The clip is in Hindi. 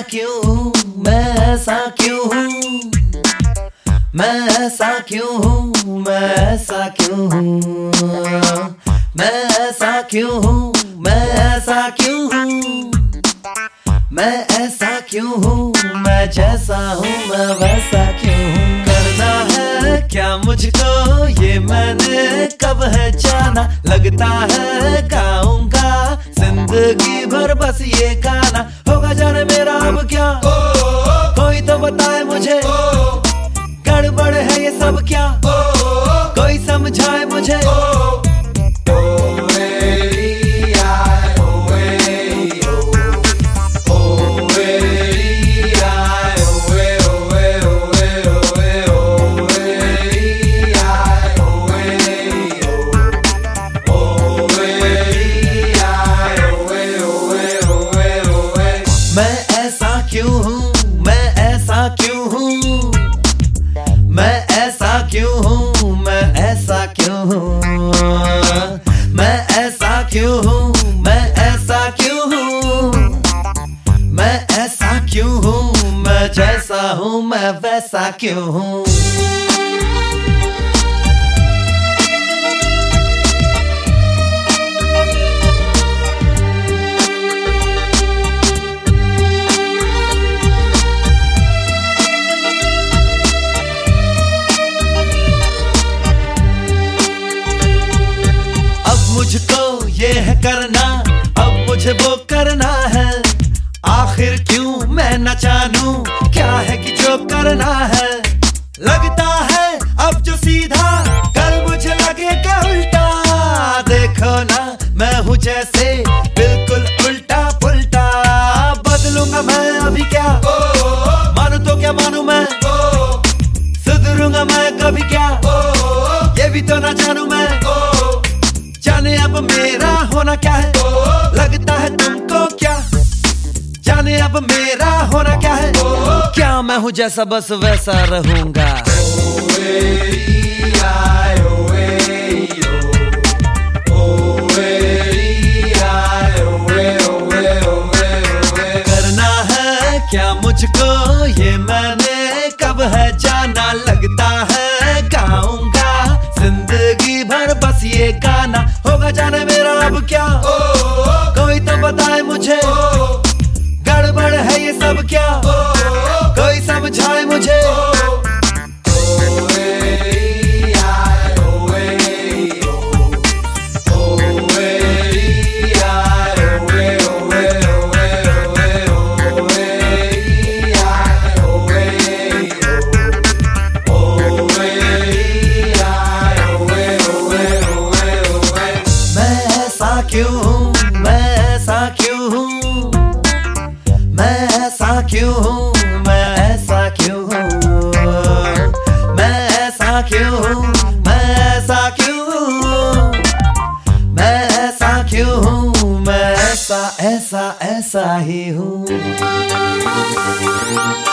क्यों हूँ, मैं ऐसा क्यों हूँ, मैं ऐसा क्यों हूँ, मैं ऐसा क्यों हूँ, मैं ऐसा क्यों हूँ, मैं ऐसा क्यों हूँ, मैं ऐसा क्यों हूँ, मैं जैसा हूँ मैं वैसा क्यों हूँ। करना है क्या मुझको ये मैंने कब है जाना, लगता है गाऊंगा जिंदगी भर बस ये गाना। होगा जाने मेरा अब क्या, कोई तो बताए मुझे, गड़बड़ है ये सब क्या, कोई समझाए मुझे। मैं ऐसा क्यों हूँ, मैं ऐसा क्यों हूँ, मैं ऐसा क्यों हूँ, मैं ऐसा क्यों हूँ, मैं ऐसा क्यों हूँ, मैं ऐसा क्यों हूँ, मैं ऐसा क्यों हूँ, मैं जैसा हूँ मैं वैसा क्यों हूँ। मुझको ये है करना, अब मुझे वो करना है, आखिर क्यों मैं न जानूं क्या है कि जो करना है। लगता है अब जो सीधा कल मुझे लगेगा उल्टा, देखो ना मैं हूँ जैसे बिल्कुल उल्टा पुल्टा। बदलूंगा मैं अभी क्या, मानू तो क्या मानू मैं, सुधरूंगा मैं कभी क्या, ये भी तो ना जानू मैं। जाने अब मेरा होना क्या है, लगता है तुमको क्या, जाने अब मेरा होना क्या है, क्या मैं हूँ जैसा बस वैसा रहूंगा। करना है क्या मुझको ये मैंने कब है जाना, लगता है गाऊंगा जिंदगी भर बस ये गाना। होगा जाने मेरा अब क्या, कोई तो बताए मुझे, गड़बड़ है ये सब क्या, कोई समझाए मुझे। क्यों हूँ, मैं ऐसा क्यों हूँ, मैं ऐसा क्यों हूँ, मैं ऐसा क्यों हूँ, मैं ऐसा क्यों हूँ, मैं ऐसा क्यों हूँ, मैं ऐसा क्यों हूँ, मैं ऐसा ऐसा ऐसा ही हूँ।